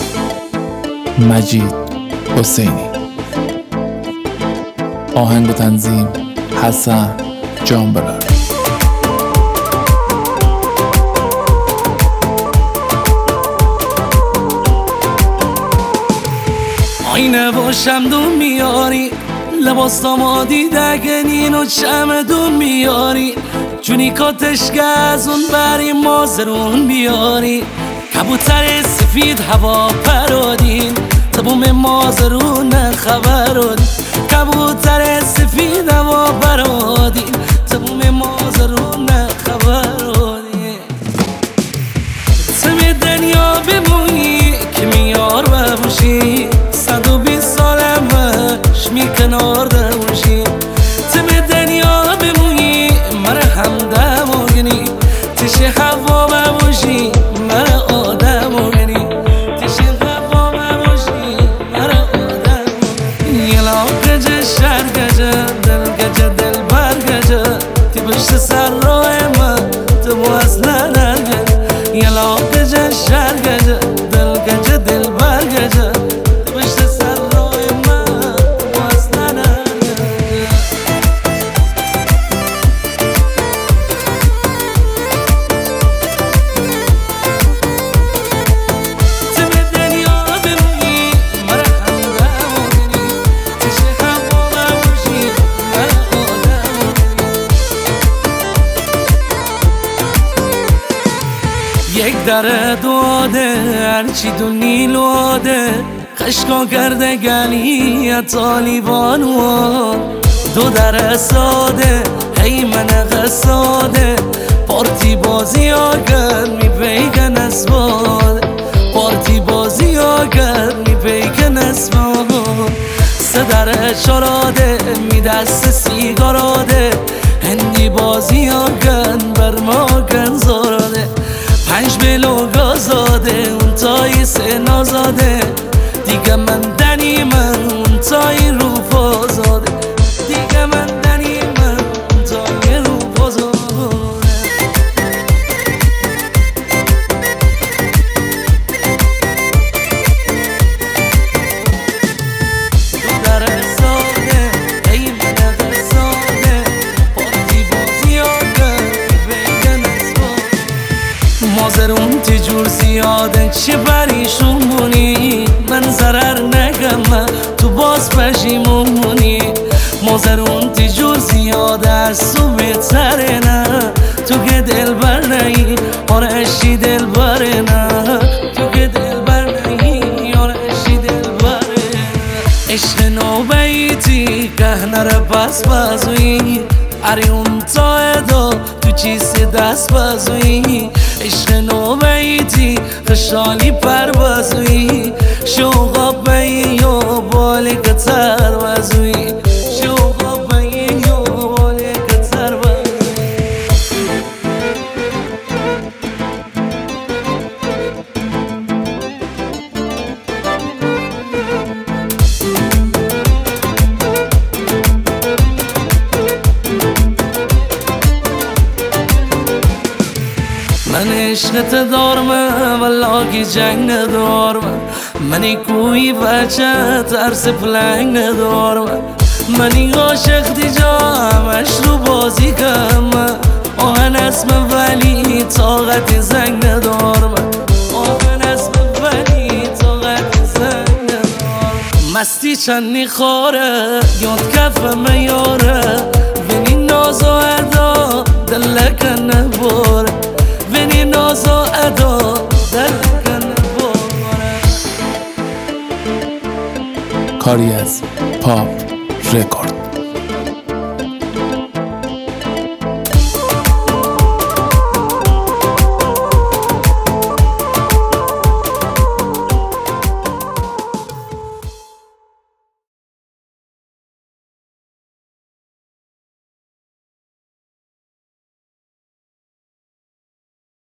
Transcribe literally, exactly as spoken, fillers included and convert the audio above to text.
مجید حسینی. آهنگ و تنظیم حسن جانبلال. آینه و شمدون میاری، لباس دامادی دگنین و چمدون میاری، جونی کاتش گزون بری مازرون بیاری، کبوتر سفید هوا پرادین تبوم مازرون خبرون، کبوتر سفید هوا پرادین تبوم مازرون خبرون. تم دنیا بمونی که میار ببوشی، صد و بیست سالم باش می کنار دوشی. تم دنیا بمونی مره همدم و گنی، تش هوا ببوشی مره آدم و گنی، تش هوا ببوشی مره آدم و گنی. یلا گجه شهر گجه دل گجه دل بر گجه، تی پشت سر راه من تو باز ننگه. یلا گجه شهر گجه دل گجه دل بر گجه، تی پشت سر راه من تو باز ننگه. تم دنیا بمونی مره همدم و گنی، تش هوا ببوشی مره آدم و گنی. یک در داده هرچی دو نیلواده، خشکا کرده گلی طالبانو، دو در ساده هی من قصاده، پارتی بازی آگر می پیکن اسباده، پارتی بازی آگر می پیکن اسباده. سه در چراده می دست سیگاراده، هندی بازی آگر بر ما کن زاراده، پنج بلو گازاده اون تای سه نازاده، دیگه من دنی من اون تای رو پازاده، دیگه من دنی من اون تای رو پازاده. دو در ساده ای من قصاده، پارتی بازی آگر بگن اسباده. مازرون تجور زیاده چه پریشون مونی، من ضرر نگم تو باز پشیمون مونی. مازرون تجور زیاده از تو بهتره نه، تو که دل بر نهی آرشی دل بره نه، تو که دل بر نهی آرشی دل بره. عشق نوبیتی که نره پس بازوی، اری اون تا ادا تو چیزی دست بازوی. عشق نوبیتی خشالی پر بازوی، شوقا بایی و بالی کتر بازوی، شوقا بایی و بالی کتر بازوی. من عشقت دارم والا کی جنگ ندارم، منی کوی بچه ترس پلنگ ندارم، منی عاشق دی جامش رو بازی کم، آهن اسم ولی طاقت زنگ ندارم، آهن اسم ولی طاقت زنگ ندارم. مستی چندی خوره یاد کف میاره، بینی ناز و ادا دلک نباره، بینی ناز و ادا دلک نباره. کاری از پاپ رکورد.